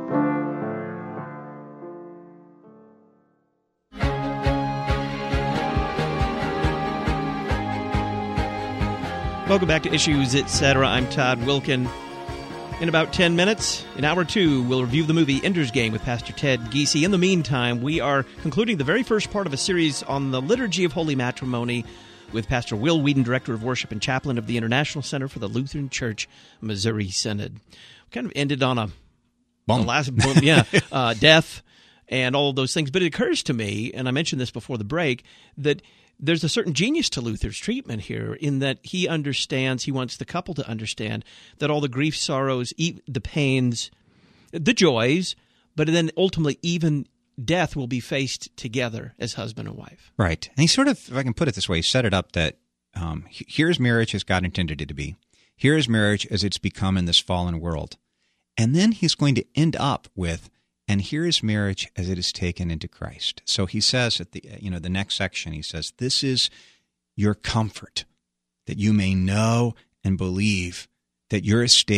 Welcome back to Issues, et cetera. I'm Todd Wilkin. In about ten minutes, in hour two, we'll review the movie Ender's Game with Pastor Ted Giese. In the meantime, we are concluding the very first part of a series on the Liturgy of Holy Matrimony with Pastor Will Whedon, Director of Worship and Chaplain of the International Center for the Lutheran Church Missouri Synod. We kind of ended on a Bum. the last boom, yeah, uh, death and all of those things. But it occurs to me, and I mentioned this before the break, that there's a certain genius to Luther's treatment here in that he understands, he wants the couple to understand that all the grief, sorrows, the pains, the joys, but then ultimately even death will be faced together as husband and wife. Right. And he sort of, if I can put it this way, he set it up that um, here's marriage as God intended it to be. Here's marriage as it's become in this fallen world. And then he's going to end up with, and here is marriage as it is taken into Christ. So he says at the you know the next section, he says, this is your comfort, that you may know and believe that your estate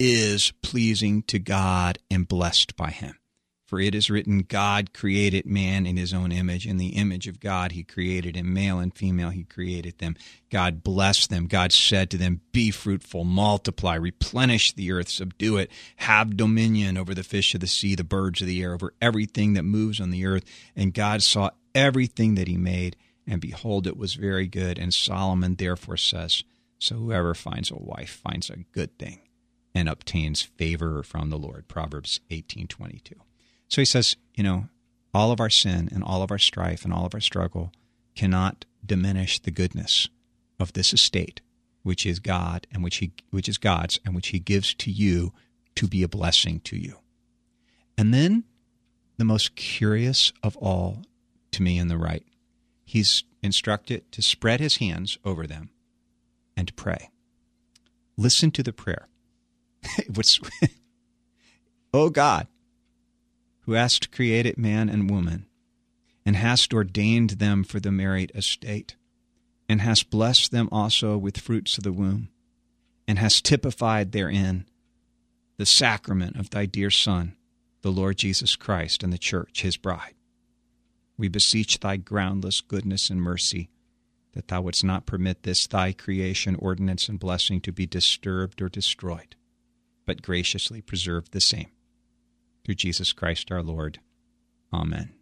is pleasing to God and blessed by him. For it is written, God created man in his own image. In the image of God he created him. Male and female he created them. God blessed them. God said to them, be fruitful, multiply, replenish the earth, subdue it, have dominion over the fish of the sea, the birds of the air, over everything that moves on the earth. And God saw everything that he made, and behold, it was very good. And Solomon therefore says, so whoever finds a wife finds a good thing and obtains favor from the Lord. Proverbs eighteen twenty-two. So he says, you know, all of our sin and all of our strife and all of our struggle cannot diminish the goodness of this estate, which is God and which he which is God's and which he gives to you to be a blessing to you. And then the most curious of all to me in the right, he's instructed to spread his hands over them and to pray. Listen to the prayer. What's Oh God, who hast created man and woman, and hast ordained them for the married estate, and hast blessed them also with fruits of the womb, and hast typified therein the sacrament of thy dear Son, the Lord Jesus Christ, and the church, his bride. We beseech thy groundless goodness and mercy, that thou wouldst not permit this thy creation, ordinance, and blessing to be disturbed or destroyed, but graciously preserve the same. Through Jesus Christ our Lord. Amen.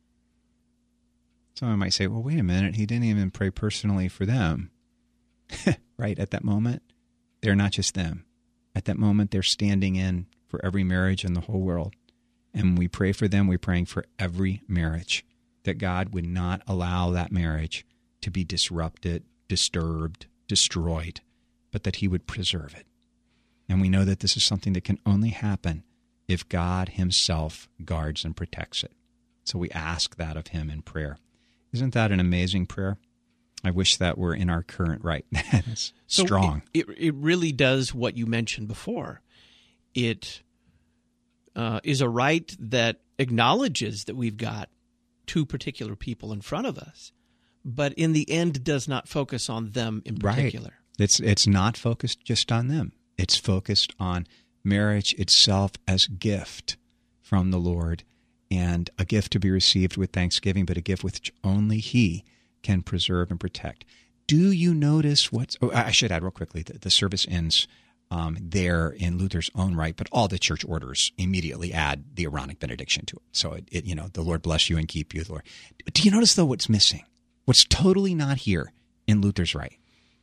Someone might say, well, wait a minute, he didn't even pray personally for them. Right, at that moment, they're not just them. At that moment, they're standing in for every marriage in the whole world. And when we pray for them, we're praying for every marriage, that God would not allow that marriage to be disrupted, disturbed, destroyed, but that he would preserve it. And we know that this is something that can only happen if God himself guards and protects it. So we ask that of him in prayer. Isn't that an amazing prayer? I wish that were in our current rite. It's so strong. It, it, it really does what you mentioned before. It uh, is a rite that acknowledges that we've got two particular people in front of us, but in the end does not focus on them in particular. Right. It's, it's not focused just on them. It's focused on marriage itself as gift from the Lord, and a gift to be received with thanksgiving, but a gift which only he can preserve and protect. Do you notice what's... Oh, I should add real quickly, the, the service ends um, there in Luther's own right, but all the church orders immediately add the Aaronic benediction to it. So, it, it, you know, the Lord bless you and keep you, the Lord. Do you notice, though, what's missing? What's totally not here in Luther's rite?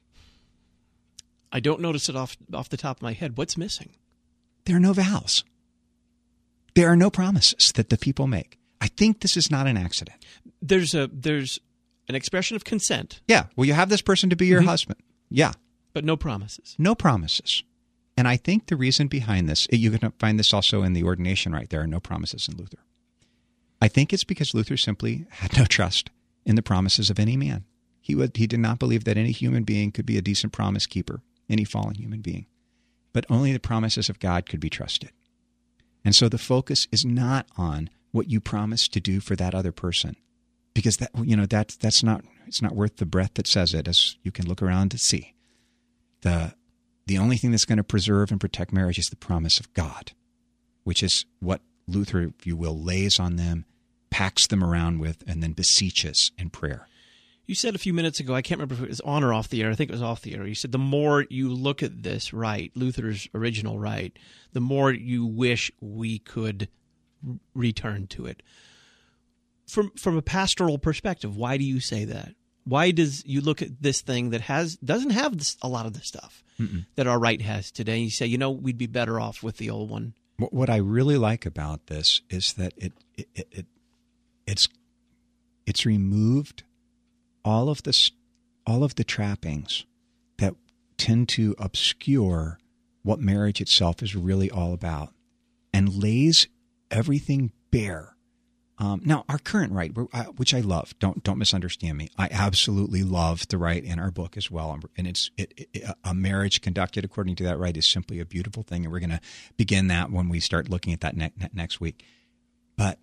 I don't notice it off off the top of my head. What's missing? There are no vows. There are no promises that the people make. I think this is not an accident. There's a there's an expression of consent. Yeah. Well, you have this person to be your mm-hmm. husband. Yeah. But no promises. No promises. And I think the reason behind this, you can find this also in the ordination rite. There are no promises in Luther. I think it's because Luther simply had no trust in the promises of any man. He would, he did not believe that any human being could be a decent promise keeper, any fallen human being. But only the promises of God could be trusted. And so the focus is not on what you promised to do for that other person, because that, you know, that, that's not, it's not worth the breath that says it, as you can look around to see. The, the only thing that's going to preserve and protect marriage is the promise of God, which is what Luther, if you will, lays on them, packs them around with, and then beseeches in prayer. You said a few minutes ago, I can't remember if it was on or off the air, I think it was off the air, you said the more you look at this rite, Luther's original rite, the more you wish we could r- return to it. From from a pastoral perspective, why do you say that? Why does you look at this thing that has doesn't have this, a lot of the stuff Mm-mm. that our rite has today, and you say, you know, we'd be better off with the old one? What I really like about this is that it, it, it, it it's it's removed all of the all of the trappings that tend to obscure what marriage itself is really all about, and lays everything bare. Um, now, our current rite, which I love, don't don't misunderstand me. I absolutely love the rite in our book as well, and it's it, it, a marriage conducted according to that rite is simply a beautiful thing, and we're going to begin that when we start looking at that ne- ne- next week. But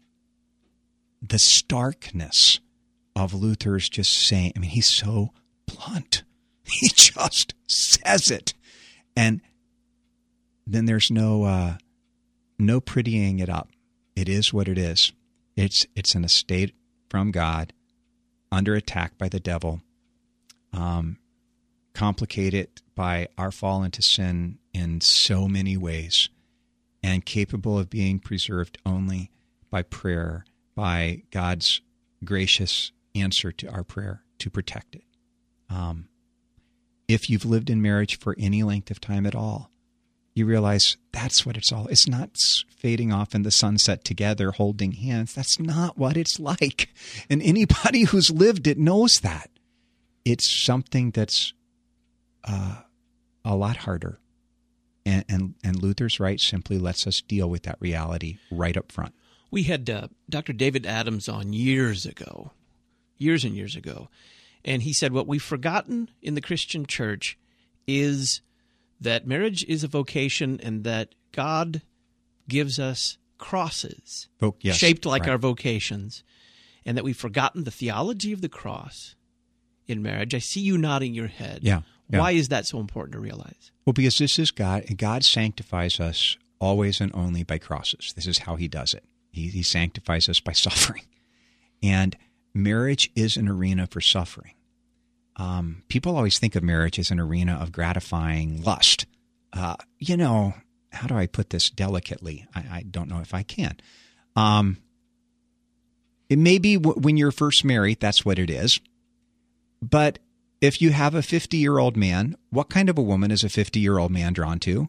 the starkness of Luther's just saying, I mean, he's so blunt. He just says it. And then there's no uh, no prettying it up. It is what it is. It's it's an estate from God, under attack by the devil, um, complicated by our fall into sin in so many ways, and capable of being preserved only by prayer, by God's gracious answer to our prayer to protect it. Um, if you've lived in marriage for any length of time at all, you realize that's what it's all. It's not fading off in the sunset together, holding hands. That's not what it's like. And anybody who's lived it knows that. It's something that's uh, a lot harder. And, and and Luther's Rite simply lets us deal with that reality right up front. We had uh, Doctor David Adams on years ago, years and years ago, and he said what we've forgotten in the Christian church is that marriage is a vocation and that God gives us crosses oh, yes, shaped like right. our vocations, and that we've forgotten the theology of the cross in marriage. I see you nodding your head. Yeah. yeah. Why is that so important to realize? Well, because this is God, and God sanctifies us always and only by crosses. This is how he does it. He, he sanctifies us by suffering. And marriage is an arena for suffering. Um, people always think of marriage as an arena of gratifying lust. Uh, you know, how do I put this delicately? I, I don't know if I can. Um, it may be w- when you're first married, that's what it is. But if you have a fifty-year-old man, what kind of a woman is a fifty-year-old man drawn to?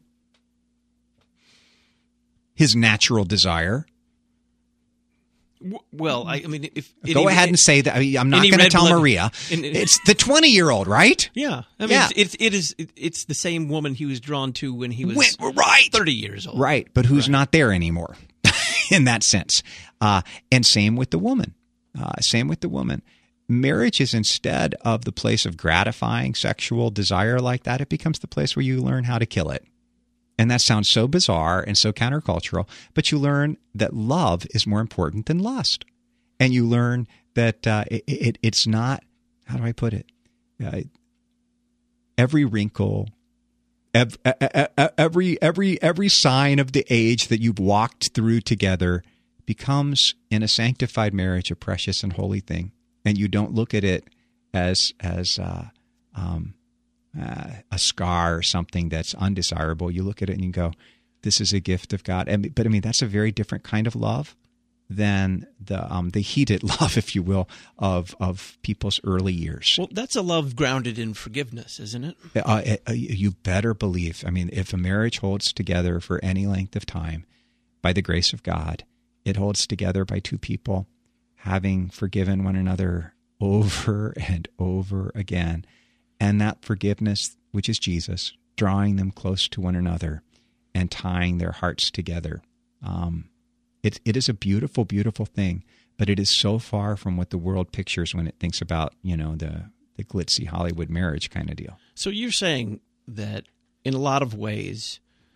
His natural desire. Well, I, I mean, if go any, ahead and say that. I mean, I'm not going to tell blood, Maria. in, in, it's the twenty-year-old, right? Yeah, I mean, yeah. It's, it is. It's the same woman he was drawn to when he was when, right. thirty years old, right? But who's right. not there anymore, in that sense. Uh, and same with the woman. Uh, same with the woman. Marriage is, instead of the place of gratifying sexual desire like that, it becomes the place where you learn how to kill it. And that sounds so bizarre and so countercultural, but you learn that love is more important than lust. And you learn that uh, it, it, it's not, how do I put it? Uh, every wrinkle, every, every, every, every sign of the age that you've walked through together becomes, in a sanctified marriage, a precious and holy thing. And you don't look at it as as uh, um, uh, a scar or something that's undesirable. You look at it and you go, "This is a gift of God." And, but I mean, that's a very different kind of love than the um, the heated love, if you will, of of people's early years. Well, that's a love grounded in forgiveness, isn't it? Uh, uh, you better believe. I mean, if a marriage holds together for any length of time, by the grace of God, it holds together by two people having forgiven one another over and over again. And that forgiveness, which is Jesus, drawing them close to one another and tying their hearts together. Um, it, it is a beautiful, beautiful thing, but it is so far from what the world pictures when it thinks about, you know, the, the glitzy Hollywood marriage kind of deal. So you're saying that in a lot of ways,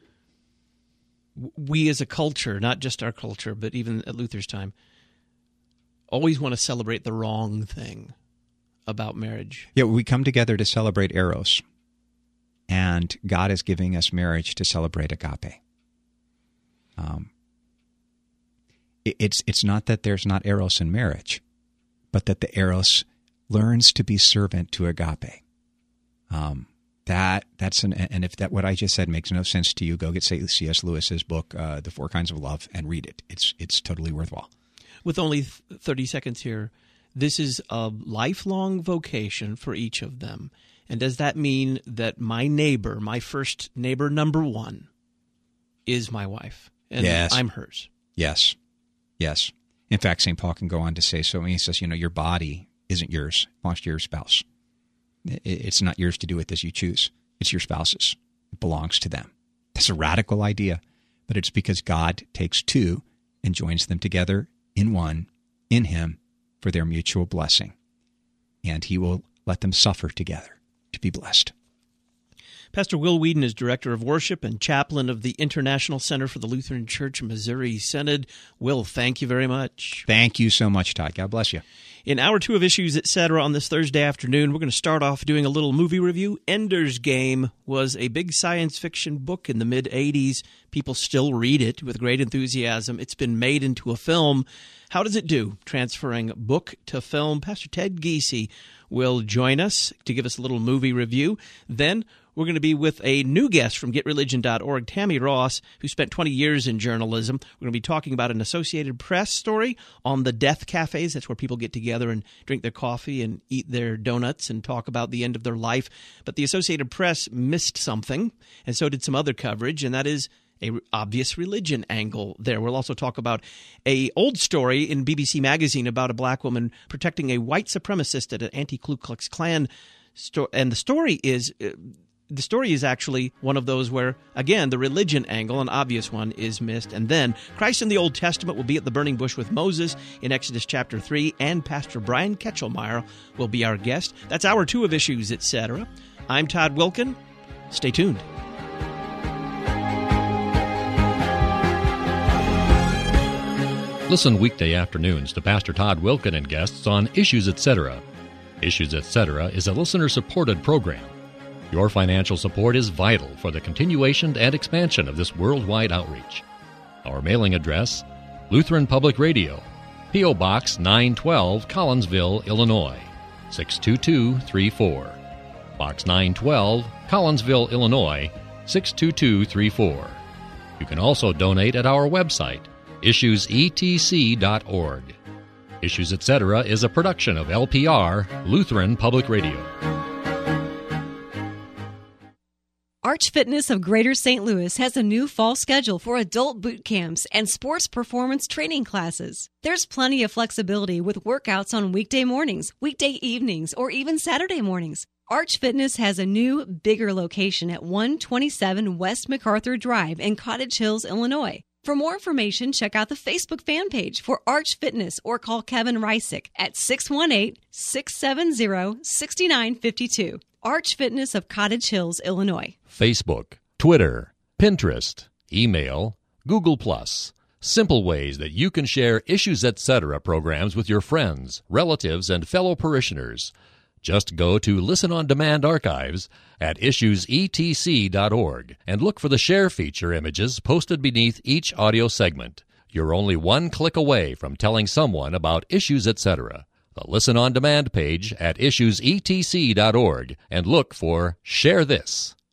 we as a culture, not just our culture, but even at Luther's time, always want to celebrate the wrong thing about marriage. Yeah, we come together to celebrate Eros, and God is giving us marriage to celebrate agape. Um, it, it's it's not that there's not Eros in marriage, but that the Eros learns to be servant to agape. Um, that that's an and if that what I just said makes no sense to you, go get C S Lewis's book, uh, The Four Kinds of Love, and read it. It's it's totally worthwhile. With only thirty seconds here, this is a lifelong vocation for each of them. And does that mean that my neighbor, my first neighbor number one, is my wife? And yes. I'm hers? Yes. Yes. In fact, Saint Paul can go on to say so. He says, you know, your body isn't yours. It belongs to your spouse. It's not yours to do with as you choose. It's your spouse's. It belongs to them. That's a radical idea, but it's because God takes two and joins them together in one, in him, for their mutual blessing. And he will let them suffer together to be blessed. Pastor Will Whedon is Director of Worship and Chaplain of the International Center for the Lutheran Church Missouri Synod. Will, thank you very much. Thank you so much, Todd. God bless you. In hour two of Issues, et cetera, on this Thursday afternoon, we're going to start off doing a little movie review. Ender's Game was a big science fiction book in the mid-eighties. People still read it with great enthusiasm. It's been made into a film. How does it do, transferring book to film? Pastor Ted Giese will join us to give us a little movie review. Then we're going to be with a new guest from get religion dot org, Tammy Ross, who spent twenty years in journalism. We're going to be talking about an Associated Press story on the death cafes. That's where people get together and drink their coffee and eat their donuts and talk about the end of their life. But the Associated Press missed something, and so did some other coverage, and that is a obvious religion angle there. We'll also talk about a old story in B B C Magazine about a black woman protecting a white supremacist at an anti-Ku Klux Klan store. And the story is uh, the story is actually one of those where, again, the religion angle, an obvious one, is missed. And then Christ in the Old Testament will be at the burning bush with Moses in Exodus chapter three, and Pastor Brian Ketchelmeyer will be our guest. That's hour two of Issues, et cetera. I'm Todd Wilken. Stay tuned. Listen weekday afternoons to Pastor Todd Wilken and guests on Issues, et cetera. Issues, et cetera is a listener-supported program. Your financial support is vital for the continuation and expansion of this worldwide outreach. Our mailing address, Lutheran Public Radio, P O. Box nine twelve, Collinsville, Illinois, six two two three four. Box nine twelve, Collinsville, Illinois, six two two three four. You can also donate at our website, issues e t c dot org. Issues, et cetera is a production of L P R, Lutheran Public Radio. Arch Fitness of Greater Saint Louis has a new fall schedule for adult boot camps and sports performance training classes. There's plenty of flexibility with workouts on weekday mornings, weekday evenings, or even Saturday mornings. Arch Fitness has a new, bigger location at one twenty-seven West MacArthur Drive in Cottage Hills, Illinois. For more information, check out the Facebook fan page for Arch Fitness or call Kevin Reisick at six one eight, six seven zero, six nine five two. Arch Fitness of Cottage Hills, Illinois. Facebook, Twitter, Pinterest, email, Google Plus. Simple ways that you can share Issues, et cetera programs with your friends, relatives, and fellow parishioners. Just go to Listen on Demand archives at issues e t c dot org and look for the share feature images posted beneath each audio segment. You're only one click away from telling someone about Issues, et cetera. The Listen on Demand page at issues e t c dot org and look for Share This.